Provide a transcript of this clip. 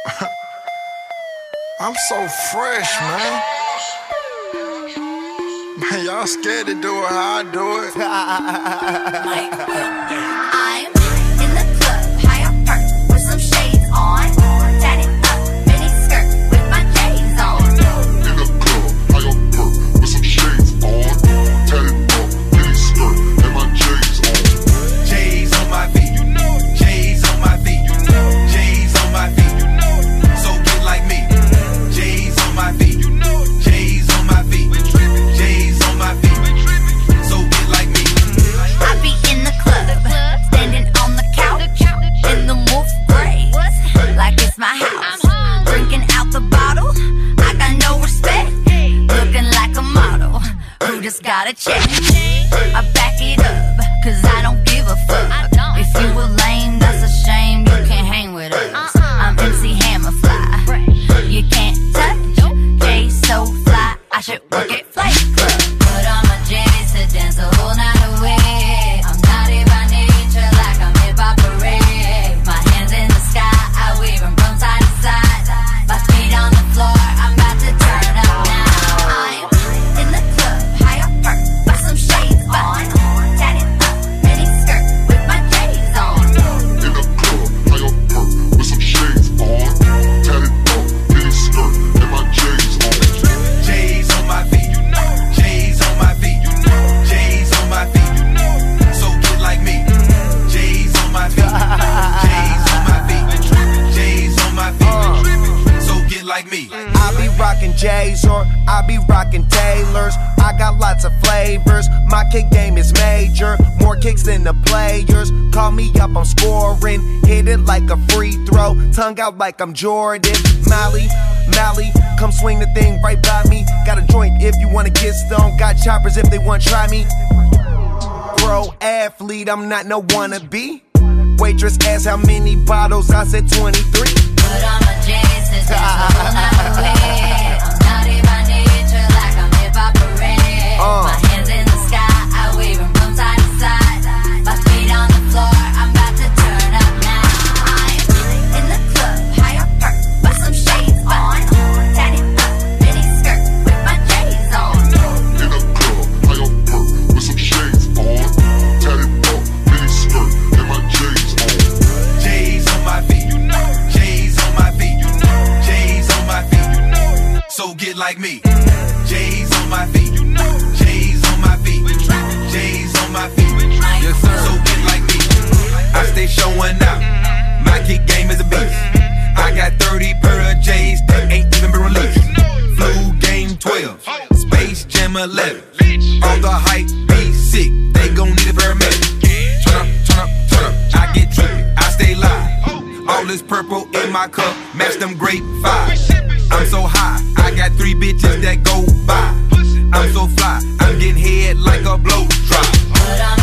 I'm so fresh, man. Man, y'all scared to do it how I do it. I'm in the club, high up perk, with some shades on. Tatted up, mini skirt, with my J's on. In the club, high up perk, with some shades on. Tatted up, mini skirt, and my J's on. J's on my feet, you know it. J's on my feet, you know it. J's on my feet, you know it. So get like me. J's on my feet, you know it. J's on my feet, J's on my feet. So get like me. I be in the club, standing on the couch, in the move gray, like it's my house. Drinking out the bottle, I got no respect. Looking like a model, who just got a check. I back it up, cause I don't give a fuck. If you were lame, that's a shame, you can't hang with us. I'm MC Hammerfly, you can't touch. Jay so fly, I should work at Flight Club. Put on my J's to dance the whole night away. I'm naughty by nature, like I'm hip-hop parade. My hands in the sky, I wave them from side to side. My feet on the floor, I'm about to turn up now. I'm in the club, high up perk, with some shades on. Tatted up, mini skirt, with my J's on. In the club, high up perk, with some shades on. Tatted up, mini skirt, and my J's on. J's on my feet, you know it. J's on my feet, you know it. J's on my feet, you know it. So get like me. J's on my feet, J's on my feet, J's on my feet. So get like me. I be rockin' J's or I be rockin' Taylors. I got lots of flavors. My kick game is major, more kicks than the players. Call me up, I'm scoring. Hit it like a free throw, tongue out like I'm Jordan. Mally, come swing the thing right by me. Got a joint if you wanna get stoned. Got choppers if they wanna try me. Pro athlete, I'm not no wannabe. Waitress asked how many bottles, I said 23. Put on my J's to dance the whole night away. I'm naughty by nature, like I'm hip-hop parade. My hands in the sky, I wave them from side to side. My feet on the floor, I'm about to turn up now. I'm in the club, high up perk, with some shades on. Tatted up, mini skirt, with my J's on. In the club, high up perk, with some shades on. Tatted up, mini skirt, and my J's on. J's on my feet, you know it. J's on my feet, you know it. J's on my feet, you know it. So get like me. J's on my feet, you know it. J's on my feet, J's on my feet. Yes, sir. So get like me. I stay showing out. My kick game is a beast. I got 30 pair of J's that ain't even been released. Flu game 12, Space Jam 11. All the hype be sick, they gon' need a paramedic. Turn up, I get trippy, I stay live. All this purple in my cup, match them grape vibes. I'm so high, I got 3 bitches that go by. I'm so fly, I'm getting head like a blow drop. Put on